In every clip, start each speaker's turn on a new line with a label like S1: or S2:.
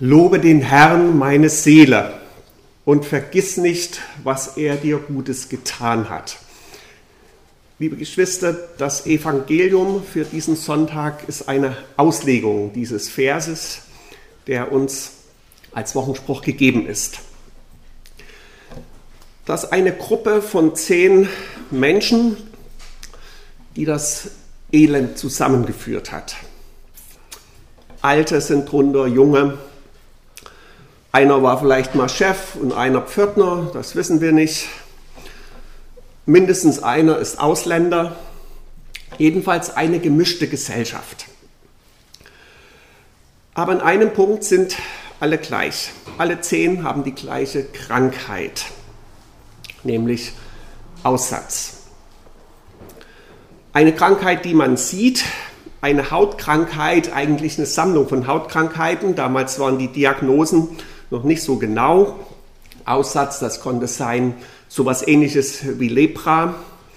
S1: Lobe den Herrn, meine Seele, und vergiss nicht, was er dir Gutes getan hat. Liebe Geschwister, das Evangelium für diesen Sonntag ist eine Auslegung dieses Verses, der uns als Wochenspruch gegeben ist. Dass eine Gruppe von 10 Menschen, die das Elend zusammengeführt hat. Alte sind drunter, Junge. Einer war vielleicht mal Chef und einer Pförtner, das wissen wir nicht. Mindestens einer ist Ausländer. Jedenfalls eine gemischte Gesellschaft. Aber in einem Punkt sind alle gleich. Alle 10 haben die gleiche Krankheit, nämlich Aussatz. Eine Krankheit, die man sieht, eine Hautkrankheit, eigentlich eine Sammlung von Hautkrankheiten. Damals waren die Diagnosen noch nicht so genau. Aussatz, das konnte sein sowas Ähnliches wie Lepra.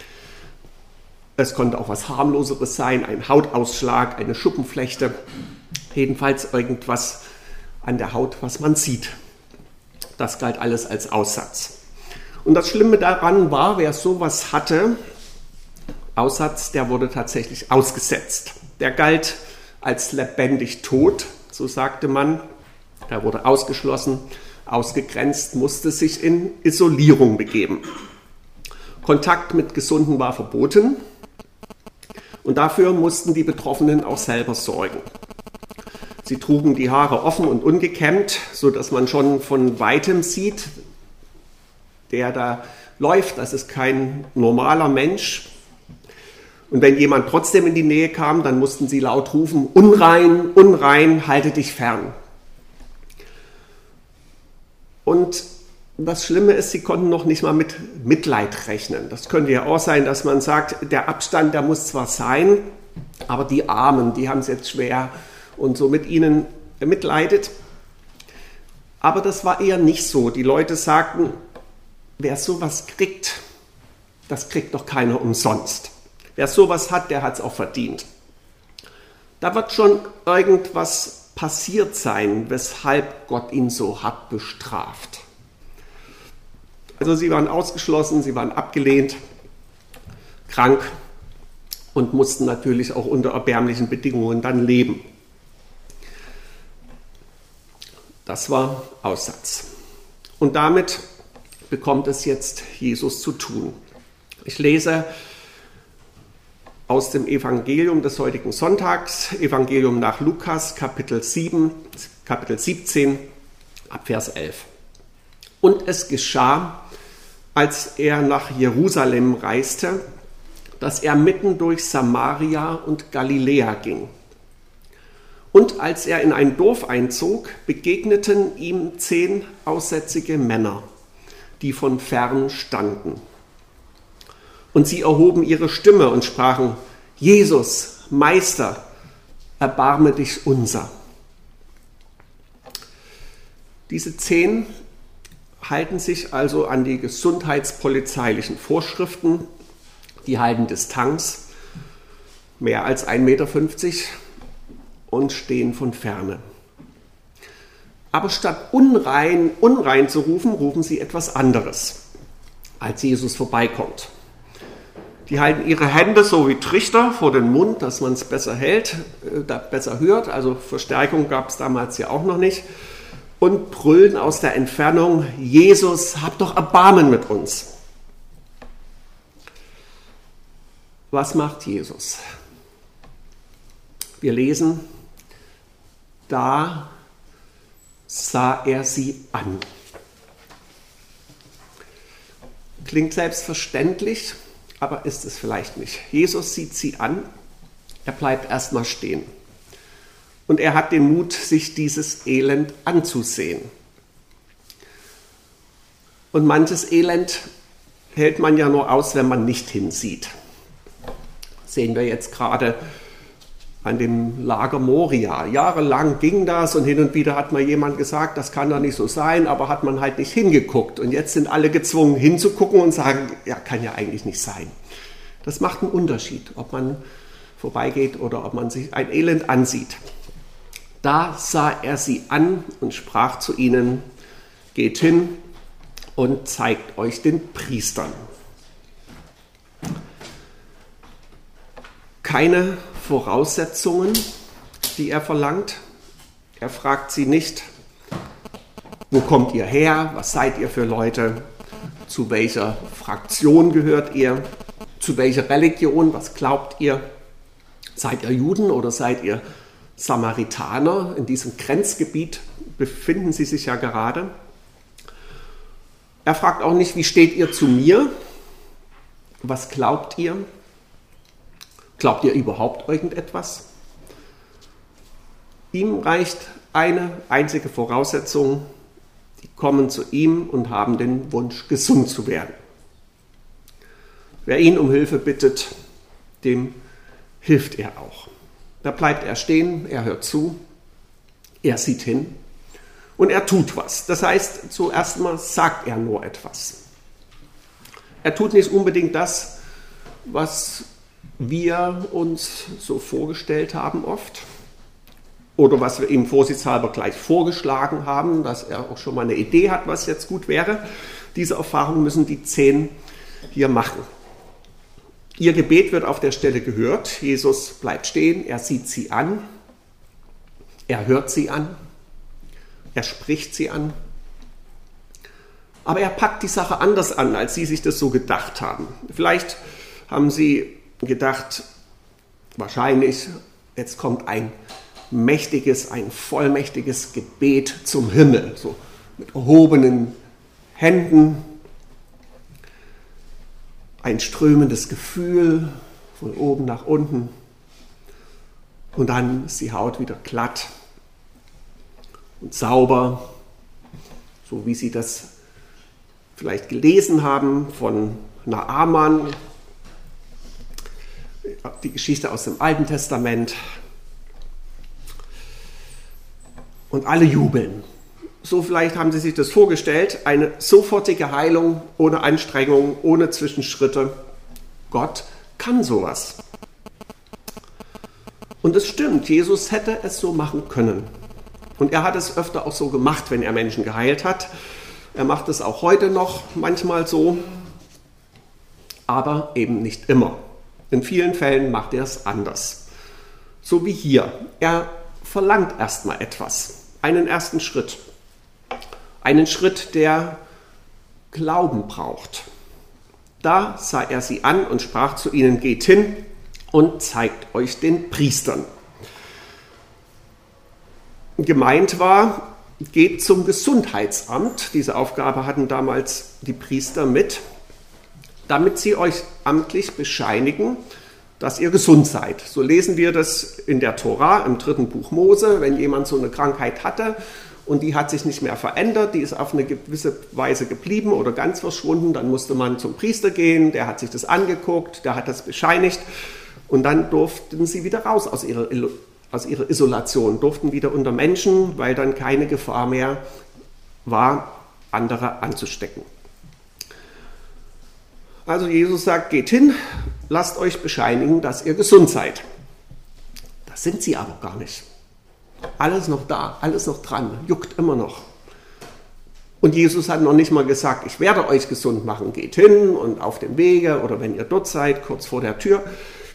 S1: Es konnte auch was harmloseres sein, ein Hautausschlag, eine Schuppenflechte. Jedenfalls irgendwas an der Haut, was man sieht. Das galt alles als Aussatz. Und das Schlimme daran war, wer sowas hatte, Aussatz, der wurde tatsächlich ausgesetzt. Der galt als lebendig tot, so sagte man. Er wurde ausgeschlossen, ausgegrenzt, musste sich in Isolierung begeben. Kontakt mit Gesunden war verboten und dafür mussten die Betroffenen auch selber sorgen. Sie trugen die Haare offen und ungekämmt, sodass man schon von Weitem sieht, der da läuft, das ist kein normaler Mensch. Und wenn jemand trotzdem in die Nähe kam, dann mussten sie laut rufen, unrein, unrein, halte dich fern. Und das Schlimme ist, sie konnten noch nicht mal mit Mitleid rechnen. Das könnte ja auch sein, dass man sagt, der Abstand, der muss zwar sein, aber die Armen, die haben es jetzt schwer und so mit ihnen mitleidet. Aber das war eher nicht so. Die Leute sagten, wer sowas kriegt, das kriegt doch keiner umsonst. Wer sowas hat, der hat es auch verdient. Da wird schon irgendwas passiert sein, weshalb Gott ihn so hart bestraft. Also sie waren ausgeschlossen, sie waren abgelehnt, krank und mussten natürlich auch unter erbärmlichen Bedingungen dann leben. Das war Aussatz. Und damit bekommt es jetzt Jesus zu tun. Ich lese aus dem Evangelium des heutigen Sonntags, Evangelium nach Lukas, Kapitel 17, ab Vers 11. Und es geschah, als er nach Jerusalem reiste, dass er mitten durch Samaria und Galiläa ging. Und als er in ein Dorf einzog, begegneten ihm 10 aussätzige Männer, die von fern standen. Und sie erhoben ihre Stimme und sprachen, Jesus, Meister, erbarme dich unser. Diese 10 halten sich also an die gesundheitspolizeilichen Vorschriften, die halten Distanz, mehr als 1,50 Meter und stehen von ferne. Aber statt unrein, unrein zu rufen, rufen sie etwas anderes, als Jesus vorbeikommt. Die halten ihre Hände so wie Trichter vor den Mund, dass man es besser hält, besser hört. Also Verstärkung gab es damals ja auch noch nicht. Und brüllen aus der Entfernung, Jesus, hab doch Erbarmen mit uns. Was macht Jesus? Wir lesen, da sah er sie an. Klingt selbstverständlich, aber ist es vielleicht nicht. Jesus sieht sie an, er bleibt erstmal stehen. Und er hat den Mut, sich dieses Elend anzusehen. Und manches Elend hält man ja nur aus, wenn man nicht hinsieht. Sehen wir jetzt gerade an dem Lager Moria. Jahrelang ging das und hin und wieder hat mal jemand gesagt, das kann doch nicht so sein, aber hat man halt nicht hingeguckt. Und jetzt sind alle gezwungen hinzugucken und sagen, ja, kann ja eigentlich nicht sein. Das macht einen Unterschied, ob man vorbeigeht oder ob man sich ein Elend ansieht. Da sah er sie an und sprach zu ihnen: Geht hin und zeigt euch den Priestern. Keine Voraussetzungen, die er verlangt. Er fragt sie nicht: Wo kommt ihr her? Was seid ihr für Leute? Zu welcher Fraktion gehört ihr? Zu welcher Religion? Was glaubt ihr? Seid ihr Juden oder seid ihr Samaritaner? In diesem Grenzgebiet befinden sie sich ja gerade. Er fragt auch nicht: Wie steht ihr zu mir? Was glaubt ihr? Glaubt ihr überhaupt irgendetwas? Ihm reicht eine einzige Voraussetzung: Die kommen zu ihm und haben den Wunsch, gesund zu werden. Wer ihn um Hilfe bittet, dem hilft er auch. Da bleibt er stehen, er hört zu, er sieht hin und er tut was. Das heißt, zuerst mal sagt er nur etwas. Er tut nicht unbedingt das, was wir uns so vorgestellt haben oft oder was wir ihm vorsichtshalber gleich vorgeschlagen haben, dass er auch schon mal eine Idee hat, was jetzt gut wäre. Diese Erfahrung müssen die 10 hier machen. Ihr Gebet wird auf der Stelle gehört. Jesus bleibt stehen, er sieht sie an, er hört sie an, er spricht sie an. Aber er packt die Sache anders an, als sie sich das so gedacht haben. Vielleicht haben sie gedacht, wahrscheinlich, jetzt kommt ein mächtiges, ein vollmächtiges Gebet zum Himmel, so mit erhobenen Händen, ein strömendes Gefühl von oben nach unten und dann ist die Haut wieder glatt und sauber, so wie Sie das vielleicht gelesen haben von Naaman, die Geschichte aus dem Alten Testament. Und alle jubeln. So vielleicht haben Sie sich das vorgestellt, eine sofortige Heilung ohne Anstrengung, ohne Zwischenschritte. Gott kann sowas. Und es stimmt, Jesus hätte es so machen können. Und er hat es öfter auch so gemacht, wenn er Menschen geheilt hat. Er macht es auch heute noch manchmal so, aber eben nicht immer. In vielen Fällen macht er es anders. So wie hier. Er verlangt erstmal etwas, einen ersten Schritt. Einen Schritt, der Glauben braucht. Da sah er sie an und sprach zu ihnen: Geht hin und zeigt euch den Priestern. Gemeint war, geht zum Gesundheitsamt. Diese Aufgabe hatten damals die Priester mit, damit sie euch amtlich bescheinigen, dass ihr gesund seid. So lesen wir das in der Tora, im 3. Buch Mose, wenn jemand so eine Krankheit hatte und die hat sich nicht mehr verändert, die ist auf eine gewisse Weise geblieben oder ganz verschwunden, dann musste man zum Priester gehen, der hat sich das angeguckt, der hat das bescheinigt und dann durften sie wieder raus aus ihrer Isolation, durften wieder unter Menschen, weil dann keine Gefahr mehr war, andere anzustecken. Also Jesus sagt: Geht hin, lasst euch bescheinigen, dass ihr gesund seid. Das sind sie aber gar nicht. Alles noch da, alles noch dran, juckt immer noch. Und Jesus hat noch nicht mal gesagt: Ich werde euch gesund machen, geht hin und auf dem Wege oder wenn ihr dort seid, kurz vor der Tür.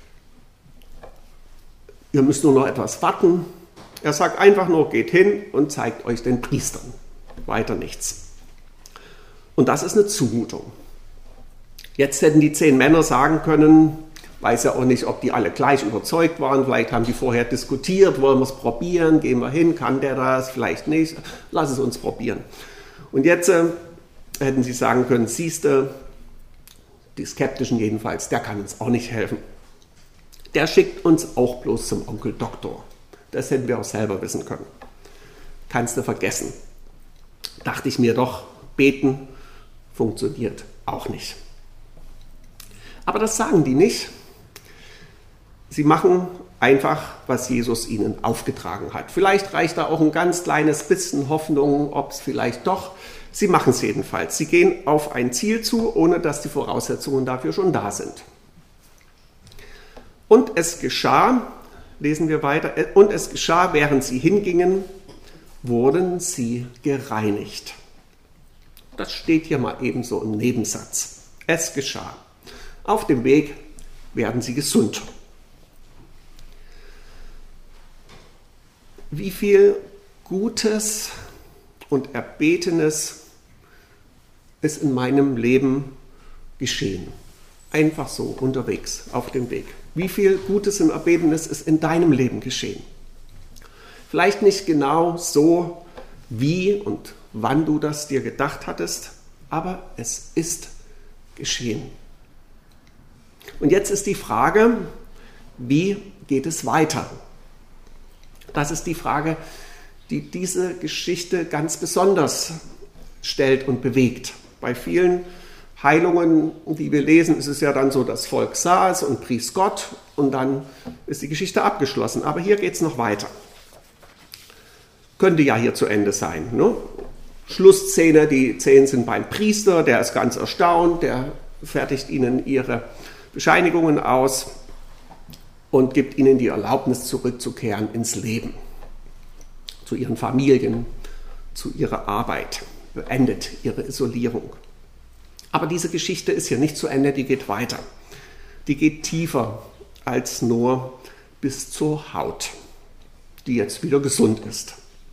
S1: Ihr müsst nur noch etwas warten. Er sagt einfach nur: Geht hin und zeigt euch den Priestern. Weiter nichts. Und das ist eine Zumutung. Jetzt hätten die 10 Männer sagen können, weiß ja auch nicht, ob die alle gleich überzeugt waren, vielleicht haben die vorher diskutiert, wollen wir es probieren, gehen wir hin, kann der das, vielleicht nicht, lass es uns probieren. Und jetzt hätten sie sagen können: Siehste, die Skeptischen jedenfalls, der kann uns auch nicht helfen. Der schickt uns auch bloß zum Onkel Doktor. Das hätten wir auch selber wissen können. Kannst du vergessen. Dachte ich mir doch, beten funktioniert auch nicht. Aber das sagen die nicht. Sie machen einfach, was Jesus ihnen aufgetragen hat. Vielleicht reicht da auch ein ganz kleines bisschen Hoffnung, ob es vielleicht doch. Sie machen es jedenfalls. Sie gehen auf ein Ziel zu, ohne dass die Voraussetzungen dafür schon da sind. Und es geschah, lesen wir weiter. Und es geschah, während sie hingingen, wurden sie gereinigt. Das steht hier mal ebenso im Nebensatz. Es geschah. Auf dem Weg werden sie gesund. Wie viel Gutes und Erbetenes ist in meinem Leben geschehen. Einfach so unterwegs, auf dem Weg. Wie viel Gutes und Erbetenes ist in deinem Leben geschehen? Vielleicht nicht genau so, wie und wann du das dir gedacht hattest, aber es ist geschehen. Und jetzt ist die Frage, wie geht es weiter? Das ist die Frage, die diese Geschichte ganz besonders stellt und bewegt. Bei vielen Heilungen, die wir lesen, ist es ja dann so, das Volk sah es und pries Gott und dann ist die Geschichte abgeschlossen. Aber hier geht es noch weiter. Könnte ja hier zu Ende sein. Ne? Schlussszene, die 10 sind beim Priester, der ist ganz erstaunt, der fertigt ihnen ihre Bescheinigungen aus und gibt ihnen die Erlaubnis, zurückzukehren ins Leben, zu ihren Familien, zu ihrer Arbeit, beendet ihre Isolierung. Aber diese Geschichte ist hier nicht zu Ende, die geht weiter. Die geht tiefer als nur bis zur Haut, die jetzt wieder gesund ist.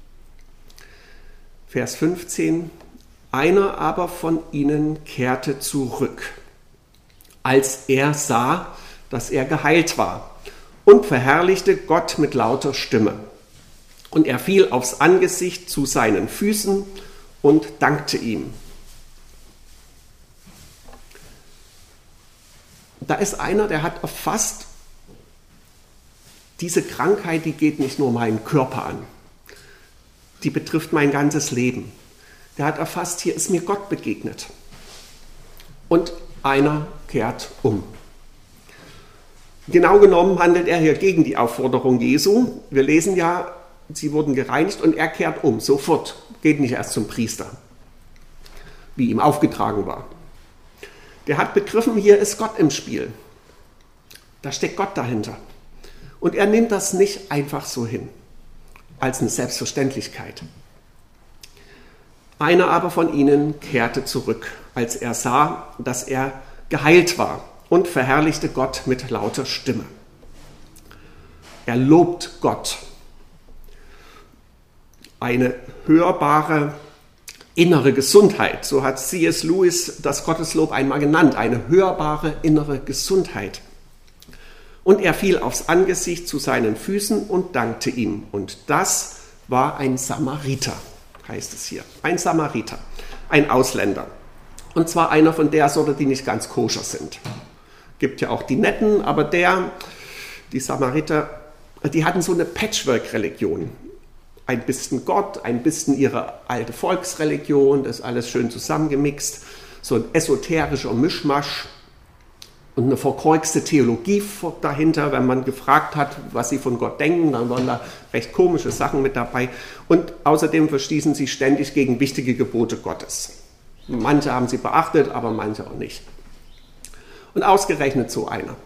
S1: Vers 15: Einer aber von ihnen kehrte zurück, als er sah, dass er geheilt war, und verherrlichte Gott mit lauter Stimme. Und er fiel aufs Angesicht zu seinen Füßen und dankte ihm. Da ist einer, der hat erfasst, diese Krankheit, die geht nicht nur meinen Körper an, die betrifft mein ganzes Leben. Der hat erfasst, hier ist mir Gott begegnet. Und einer kehrt um. Genau genommen handelt er hier gegen die Aufforderung Jesu. Wir lesen ja, sie wurden gereinigt und er kehrt um, sofort. Geht nicht erst zum Priester, wie ihm aufgetragen war. Der hat begriffen, hier ist Gott im Spiel. Da steckt Gott dahinter. Und er nimmt das nicht einfach so hin, als eine Selbstverständlichkeit. Einer aber von ihnen kehrte zurück, als er sah, dass er geheilt war, und verherrlichte Gott mit lauter Stimme. Er lobt Gott. Eine hörbare innere Gesundheit, so hat C.S. Lewis das Gotteslob einmal genannt, eine hörbare innere Gesundheit. Und er fiel aufs Angesicht zu seinen Füßen und dankte ihm. Und das war ein Samariter, heißt es hier. Ein Samariter, ein Ausländer. Und zwar einer von der Sorte, die nicht ganz koscher sind. Gibt ja auch die Netten, aber die Samariter, die hatten so eine Patchwork-Religion. Ein bisschen Gott, ein bisschen ihre alte Volksreligion, das ist alles schön zusammengemixt. So ein esoterischer Mischmasch und eine verkorkste Theologie dahinter. Wenn man gefragt hat, was sie von Gott denken, dann waren da recht komische Sachen mit dabei. Und außerdem verstießen sie ständig gegen wichtige Gebote Gottes. Manche haben sie beachtet, aber manche auch nicht. Und ausgerechnet so einer.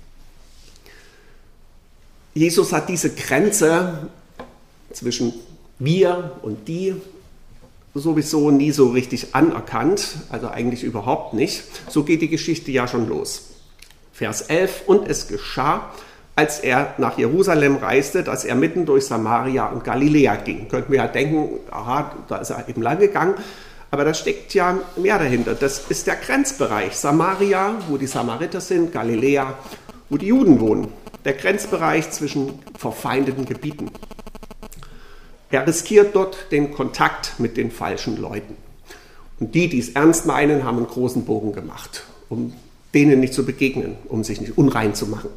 S1: Jesus hat diese Grenze zwischen wir und die sowieso nie so richtig anerkannt, also eigentlich überhaupt nicht. So geht die Geschichte ja schon los. Vers 11: Und es geschah, als er nach Jerusalem reiste, dass er mitten durch Samaria und Galiläa ging. Könnten wir ja denken, aha, da ist er eben lang gegangen. Aber da steckt ja mehr dahinter. Das ist der Grenzbereich. Samaria, wo die Samariter sind, Galiläa, wo die Juden wohnen. Der Grenzbereich zwischen verfeindeten Gebieten. Er riskiert dort den Kontakt mit den falschen Leuten. Und die es ernst meinen, haben einen großen Bogen gemacht, um denen nicht zu begegnen, um sich nicht unrein zu machen.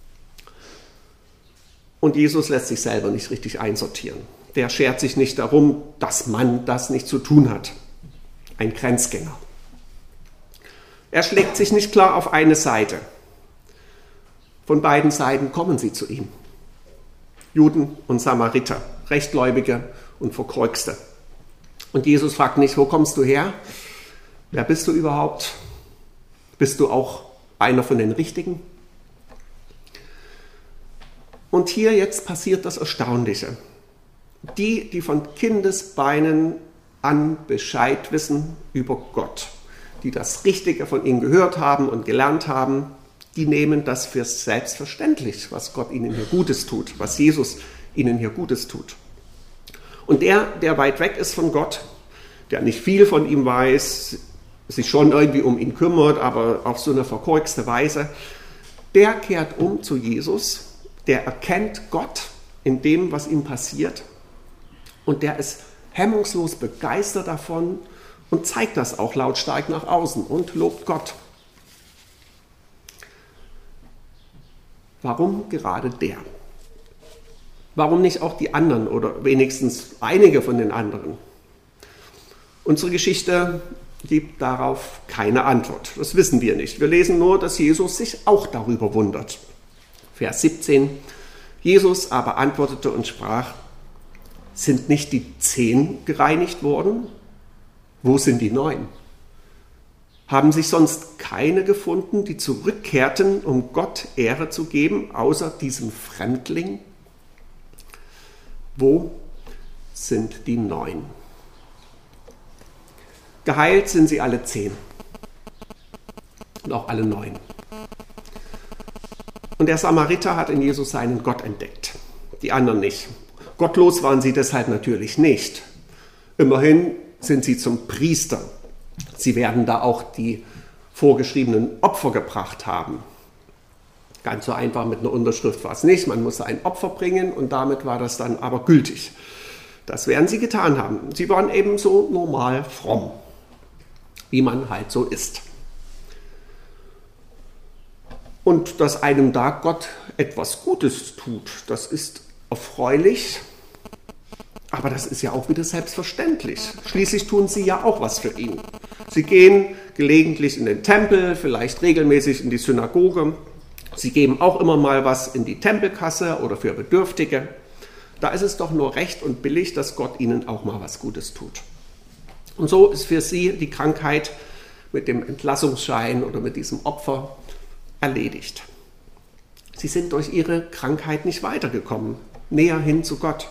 S1: Und Jesus lässt sich selber nicht richtig einsortieren. Der schert sich nicht darum, dass man das nicht zu tun hat. Ein Grenzgänger. Er schlägt sich nicht klar auf eine Seite. Von beiden Seiten kommen sie zu ihm. Juden und Samariter, Rechtgläubige und Verkorkste. Und Jesus fragt nicht, wo kommst du her? Wer bist du überhaupt? Bist du auch einer von den Richtigen? Und hier jetzt passiert das Erstaunliche. Die von Kindesbeinen an Bescheid wissen über Gott, die das Richtige von ihm gehört haben und gelernt haben, die nehmen das für selbstverständlich, was Gott ihnen hier Gutes tut, was Jesus ihnen hier Gutes tut. Und der weit weg ist von Gott, der nicht viel von ihm weiß, sich schon irgendwie um ihn kümmert, aber auf so eine verkorkste Weise, der kehrt um zu Jesus, der erkennt Gott in dem, was ihm passiert, und der ist hemmungslos begeistert davon und zeigt das auch lautstark nach außen und lobt Gott. Warum gerade der? Warum nicht auch die anderen oder wenigstens einige von den anderen? Unsere Geschichte gibt darauf keine Antwort. Das wissen wir nicht. Wir lesen nur, dass Jesus sich auch darüber wundert. Vers 17. Jesus aber antwortete und sprach: Sind nicht die 10 gereinigt worden? Wo sind die 9? Haben sich sonst keine gefunden, die zurückkehrten, um Gott Ehre zu geben, außer diesem Fremdling? Wo sind die 9? Geheilt sind sie alle 10 und auch alle 9. Und der Samariter hat in Jesus seinen Gott entdeckt, die anderen nicht. Gottlos waren sie deshalb natürlich nicht. Immerhin sind sie zum Priester. Sie werden da auch die vorgeschriebenen Opfer gebracht haben. Ganz so einfach mit einer Unterschrift war es nicht. Man musste ein Opfer bringen und damit war das dann aber gültig. Das werden sie getan haben. Sie waren eben so normal fromm, wie man halt so ist. Und dass einem da Gott etwas Gutes tut, das ist erfreulich, aber das ist ja auch wieder selbstverständlich. Schließlich tun sie ja auch was für ihn. Sie gehen gelegentlich in den Tempel, vielleicht regelmäßig in die Synagoge. Sie geben auch immer mal was in die Tempelkasse oder für Bedürftige. Da ist es doch nur recht und billig, dass Gott ihnen auch mal was Gutes tut. Und so ist für sie die Krankheit mit dem Entlassungsschein oder mit diesem Opfer erledigt. Sie sind durch ihre Krankheit nicht weitergekommen, näher hin zu Gott.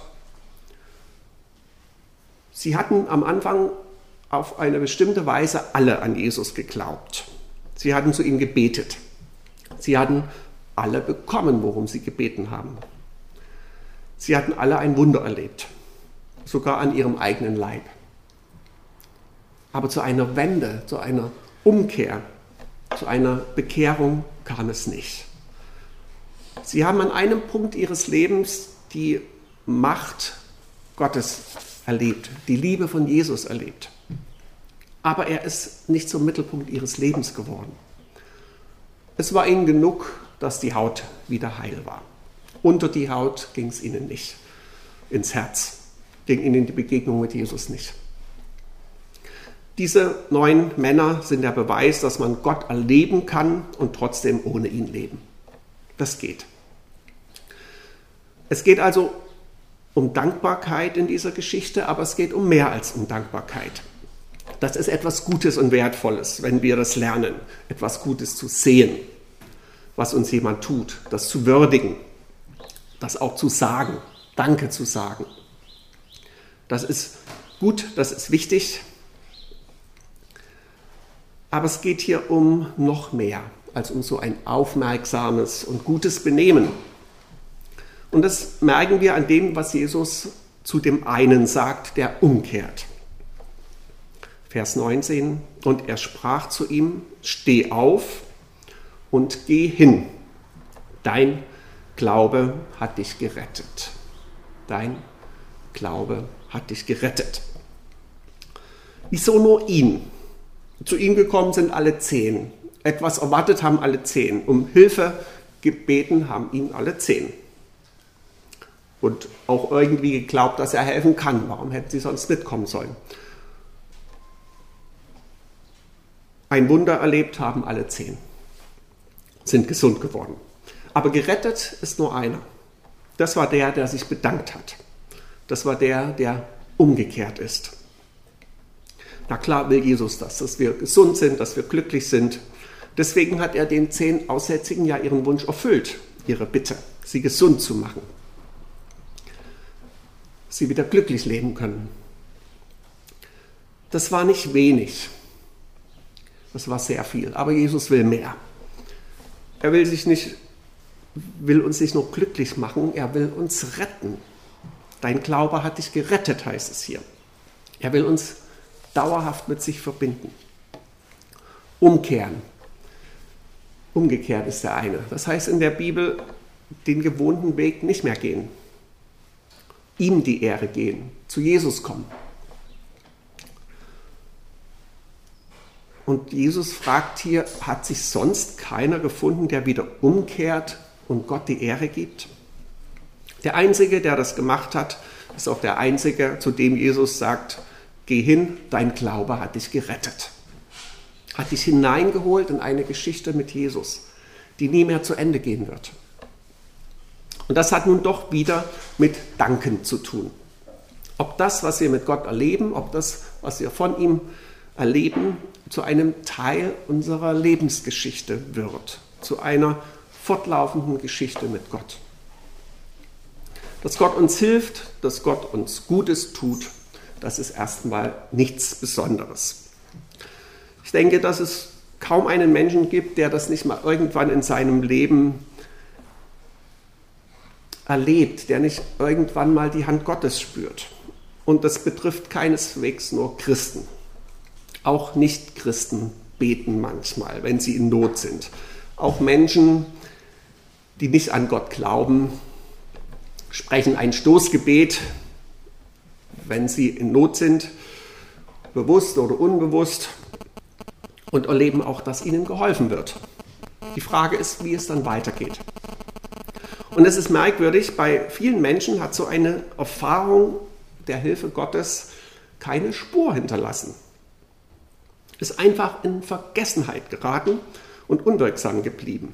S1: Sie hatten am Anfang auf eine bestimmte Weise alle an Jesus geglaubt. Sie hatten zu ihm gebetet. Sie hatten alle bekommen, worum sie gebeten haben. Sie hatten alle ein Wunder erlebt, sogar an ihrem eigenen Leib. Aber zu einer Wende, zu einer Umkehr, zu einer Bekehrung kam es nicht. Sie haben an einem Punkt ihres Lebens die Macht Gottes erlebt, die Liebe von Jesus erlebt. Aber er ist nicht zum Mittelpunkt ihres Lebens geworden. Es war ihnen genug, dass die Haut wieder heil war. Unter die Haut ging es ihnen nicht, ins Herz, ging ihnen die Begegnung mit Jesus nicht. Diese 9 Männer sind der Beweis, dass man Gott erleben kann und trotzdem ohne ihn leben. Das geht. Es geht also um Dankbarkeit in dieser Geschichte, aber es geht um mehr als um Dankbarkeit. Das ist etwas Gutes und Wertvolles, wenn wir das lernen, etwas Gutes zu sehen, was uns jemand tut, das zu würdigen, das auch zu sagen, Danke zu sagen. Das ist gut, das ist wichtig, aber es geht hier um noch mehr als um so ein aufmerksames und gutes Benehmen. Und das merken wir an dem, was Jesus zu dem einen sagt, der umkehrt. Vers 19, und er sprach zu ihm: Steh auf und geh hin. Dein Glaube hat dich gerettet. Dein Glaube hat dich gerettet. Wieso nur ihn? Zu ihm gekommen sind alle 10. Etwas erwartet haben alle 10. Um Hilfe gebeten haben ihn alle 10. Und auch irgendwie geglaubt, dass er helfen kann. Warum hätten sie sonst mitkommen sollen? Ein Wunder erlebt haben alle 10. Sind gesund geworden. Aber gerettet ist nur einer. Das war der, der sich bedankt hat. Das war der, der umgekehrt ist. Na klar will Jesus das, dass wir gesund sind, dass wir glücklich sind. Deswegen hat er den 10 Aussätzigen ja ihren Wunsch erfüllt, ihre Bitte. sie gesund zu machen, sie wieder glücklich leben können. Das war nicht wenig, das war sehr viel, aber Jesus will mehr. Er will uns nicht nur glücklich machen, er will uns retten. Dein Glaube hat dich gerettet, heißt es hier. Er will uns dauerhaft mit sich verbinden. Umkehren. Umgekehrt ist der eine. Das heißt in der Bibel, den gewohnten Weg nicht mehr gehen. Ihm die Ehre gehen, zu Jesus kommen. Und Jesus fragt hier, hat sich sonst keiner gefunden, der wieder umkehrt und Gott die Ehre gibt? Der Einzige, der das gemacht hat, ist auch der Einzige, zu dem Jesus sagt, geh hin, dein Glaube hat dich gerettet. Hat dich hineingeholt in eine Geschichte mit Jesus, die nie mehr zu Ende gehen wird. Und das hat nun doch wieder mit Danken zu tun. Ob das, was wir mit Gott erleben, ob das, was wir von ihm erleben, zu einem Teil unserer Lebensgeschichte wird, zu einer fortlaufenden Geschichte mit Gott. Dass Gott uns hilft, dass Gott uns Gutes tut, das ist erstmal nichts Besonderes. Ich denke, dass es kaum einen Menschen gibt, der das nicht mal irgendwann in seinem Leben erlebt, der nicht irgendwann mal die Hand Gottes spürt. Und das betrifft keineswegs nur Christen. Auch Nicht-Christen beten manchmal, wenn sie in Not sind. Auch Menschen, die nicht an Gott glauben, sprechen ein Stoßgebet, wenn sie in Not sind, bewusst oder unbewusst, und erleben auch, dass ihnen geholfen wird. Die Frage ist, wie es dann weitergeht. Und es ist merkwürdig, bei vielen Menschen hat so eine Erfahrung der Hilfe Gottes keine Spur hinterlassen. Ist einfach in Vergessenheit geraten und unwirksam geblieben.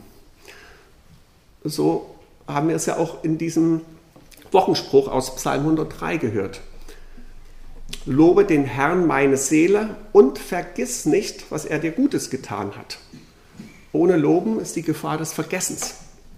S1: So haben wir es ja auch in diesem Wochenspruch aus Psalm 103 gehört. Lobe den Herrn meine Seele und vergiss nicht, was er dir Gutes getan hat. Ohne Loben ist die Gefahr des Vergessens.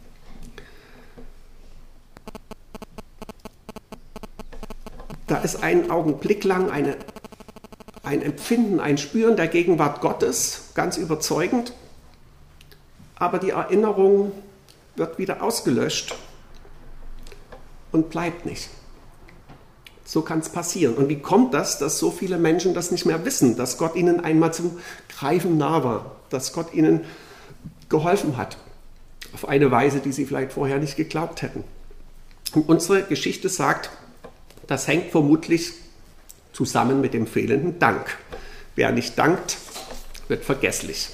S1: Da ist ein Augenblick lang ein Empfinden, ein Spüren der Gegenwart Gottes, ganz überzeugend, aber die Erinnerung wird wieder ausgelöscht und bleibt nicht. So kann es passieren. Und wie kommt das, dass so viele Menschen das nicht mehr wissen, dass Gott ihnen einmal zum Greifen nah war, dass Gott ihnen geholfen hat, auf eine Weise, die sie vielleicht vorher nicht geglaubt hätten. Und unsere Geschichte sagt, das hängt vermutlich zusammen mit dem fehlenden Dank. Wer nicht dankt, wird vergesslich.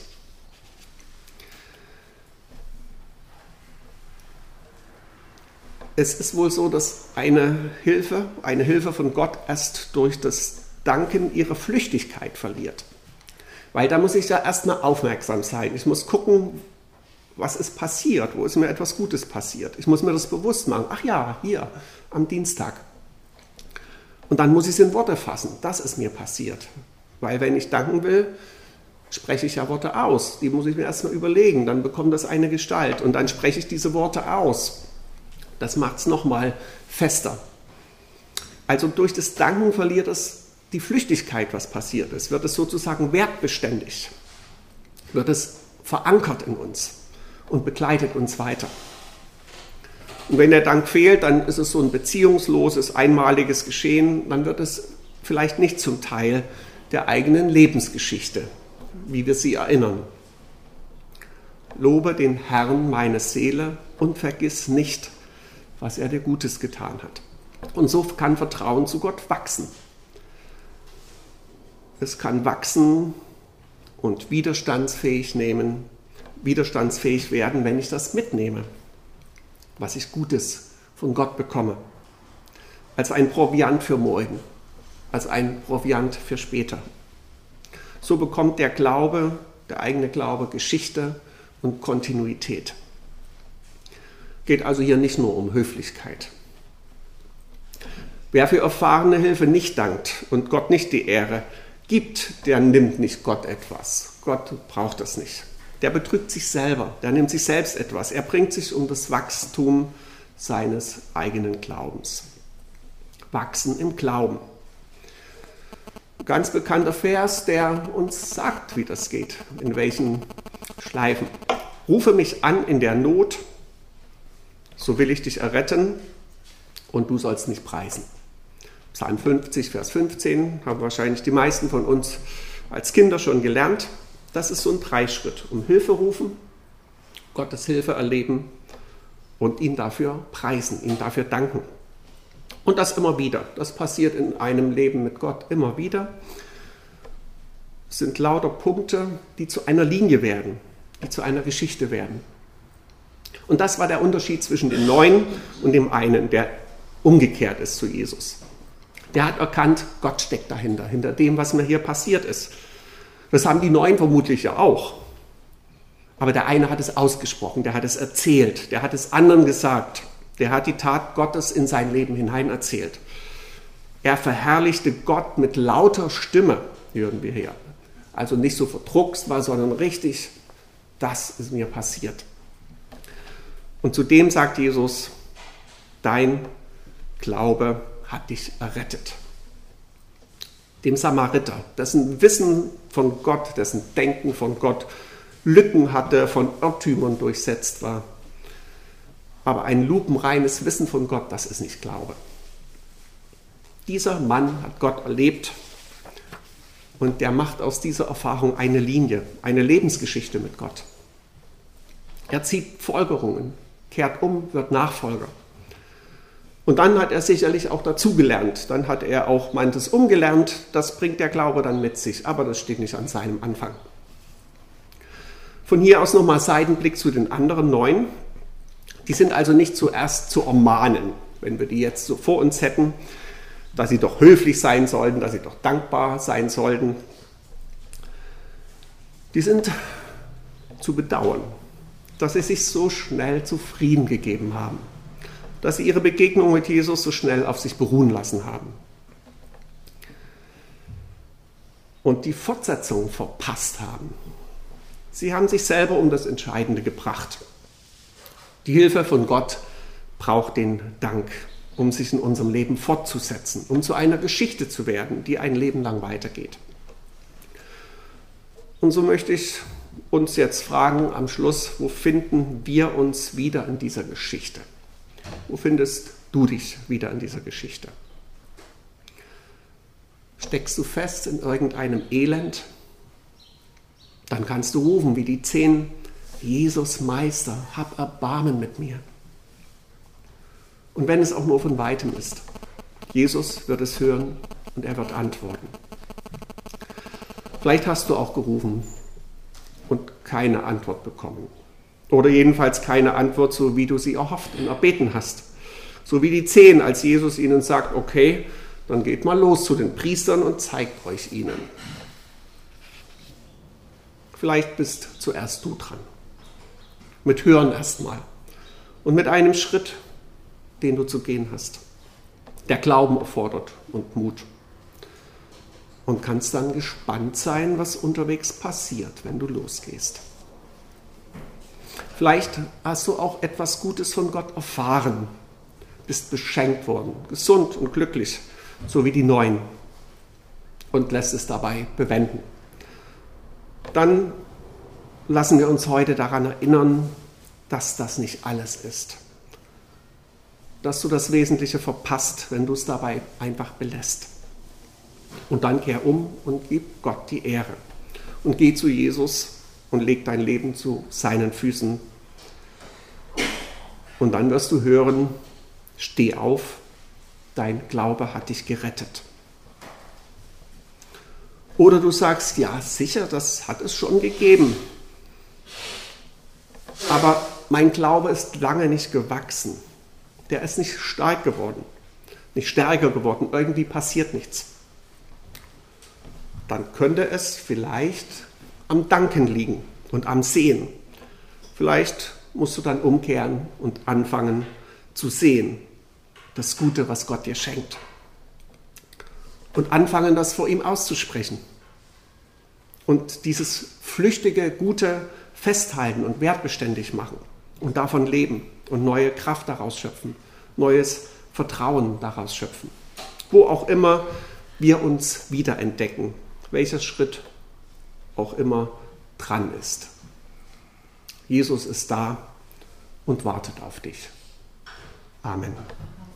S1: Es ist wohl so, dass eine Hilfe von Gott erst durch das Danken ihre Flüchtigkeit verliert. Weil da muss ich ja erstmal aufmerksam sein. Ich muss gucken, was ist passiert, wo ist mir etwas Gutes passiert. Ich muss mir das bewusst machen. Ach ja, hier am Dienstag. Und dann muss ich es in Worte fassen. Das ist mir passiert. Weil wenn ich danken will, spreche ich ja Worte aus. Die muss ich mir erstmal überlegen. Dann bekommt das eine Gestalt. Und dann spreche ich diese Worte aus. Das macht es nochmal fester. Also durch das Danken verliert es die Flüchtigkeit, was passiert ist. Wird es sozusagen wertbeständig. Wird es verankert in uns und begleitet uns weiter. Und wenn der Dank fehlt, dann ist es so ein beziehungsloses, einmaliges Geschehen. Dann wird es vielleicht nicht zum Teil der eigenen Lebensgeschichte, wie wir sie erinnern. Lobe den Herrn meine Seele und vergiss nicht, was er dir Gutes getan hat. Und so kann Vertrauen zu Gott wachsen. Es kann wachsen und widerstandsfähig werden, wenn ich das mitnehme, was ich Gutes von Gott bekomme. Als ein Proviant für morgen, als ein Proviant für später. So bekommt der eigene Glaube, Geschichte und Kontinuität. Geht also hier nicht nur um Höflichkeit. Wer für erfahrene Hilfe nicht dankt und Gott nicht die Ehre gibt, der nimmt nicht Gott etwas. Gott braucht das nicht. Der betrügt sich selber, der nimmt sich selbst etwas. Er bringt sich um das Wachstum seines eigenen Glaubens. Wachsen im Glauben. Ganz bekannter Vers, der uns sagt, wie das geht, in welchen Schleifen. Rufe mich an in der Not, so will ich dich erretten und du sollst mich preisen. Psalm 50, Vers 15 haben wahrscheinlich die meisten von uns als Kinder schon gelernt. Das ist so ein Dreischritt. Um Hilfe rufen, Gottes Hilfe erleben und ihn dafür preisen, ihm dafür danken. Und das immer wieder. Das passiert in einem Leben mit Gott immer wieder. Es sind lauter Punkte, die zu einer Linie werden, die zu einer Geschichte werden. Und das war der Unterschied zwischen dem Neuen und dem einen, der umgekehrt ist zu Jesus. Der hat erkannt, Gott steckt dahinter, hinter dem, was mir hier passiert ist. Das haben die Neuen vermutlich ja auch. Aber der eine hat es ausgesprochen, der hat es erzählt, der hat es anderen gesagt. Der hat die Tat Gottes in sein Leben hinein erzählt. Er verherrlichte Gott mit lauter Stimme, hören wir hier. Also nicht so verdruckst war, sondern richtig, das ist mir passiert. Und zudem sagt Jesus, dein Glaube hat dich errettet. Dem Samariter, dessen Wissen von Gott, dessen Denken von Gott Lücken hatte, von Irrtümern durchsetzt war. Aber ein lupenreines Wissen von Gott, das ist nicht Glaube. Dieser Mann hat Gott erlebt und der macht aus dieser Erfahrung eine Linie, eine Lebensgeschichte mit Gott. Er zieht Folgerungen, kehrt um, wird Nachfolger. Und dann hat er sicherlich auch dazugelernt. Dann hat er auch manches umgelernt. Das bringt der Glaube dann mit sich. Aber das steht nicht an seinem Anfang. Von hier aus nochmal Seitenblick zu den anderen 9. Die sind also nicht zuerst zu ermahnen, wenn wir die jetzt so vor uns hätten, dass sie doch höflich sein sollten, dass sie doch dankbar sein sollten. Die sind zu bedauern, dass sie sich so schnell zufrieden gegeben haben, dass sie ihre Begegnung mit Jesus so schnell auf sich beruhen lassen haben und die Fortsetzung verpasst haben. Sie haben sich selber um das Entscheidende gebracht. Die Hilfe von Gott braucht den Dank, um sich in unserem Leben fortzusetzen, um zu einer Geschichte zu werden, die ein Leben lang weitergeht. Und so möchte ich uns jetzt fragen am Schluss, wo finden wir uns wieder in dieser Geschichte? Wo findest du dich wieder in dieser Geschichte? Steckst du fest in irgendeinem Elend? Dann kannst du rufen wie die 10, Jesus Meister, hab Erbarmen mit mir. Und wenn es auch nur von weitem ist, Jesus wird es hören und er wird antworten. Vielleicht hast du auch gerufen und keine Antwort bekommen. Oder jedenfalls keine Antwort, so wie du sie erhofft und erbeten hast. So wie die 10, als Jesus ihnen sagt, okay, dann geht mal los zu den Priestern und zeigt euch ihnen. Vielleicht bist zuerst du dran. Mit Hören erstmal. Und mit einem Schritt, den du zu gehen hast. Der Glauben erfordert und Mut. Und kannst dann gespannt sein, was unterwegs passiert, wenn du losgehst. Vielleicht hast du auch etwas Gutes von Gott erfahren, bist beschenkt worden, gesund und glücklich, so wie die 9, und lässt es dabei bewenden. Dann lassen wir uns heute daran erinnern, dass das nicht alles ist. Dass du das Wesentliche verpasst, wenn du es dabei einfach belässt. Und dann kehr um und gib Gott die Ehre. Und geh zu Jesus und leg dein Leben zu seinen Füßen. Und dann wirst du hören, steh auf, dein Glaube hat dich gerettet. Oder du sagst, ja sicher, das hat es schon gegeben. Aber mein Glaube ist lange nicht gewachsen. Der ist nicht stark geworden, nicht stärker geworden. Irgendwie passiert nichts. Dann könnte es vielleicht am Danken liegen und am Sehen. Vielleicht musst du dann umkehren und anfangen zu sehen, das Gute, was Gott dir schenkt. Und anfangen, das vor ihm auszusprechen. Und dieses flüchtige, Gute festhalten und wertbeständig machen und davon leben und neue Kraft daraus schöpfen, neues Vertrauen daraus schöpfen. Wo auch immer wir uns wiederentdecken, welcher Schritt auch immer dran ist. Jesus ist da und wartet auf dich. Amen.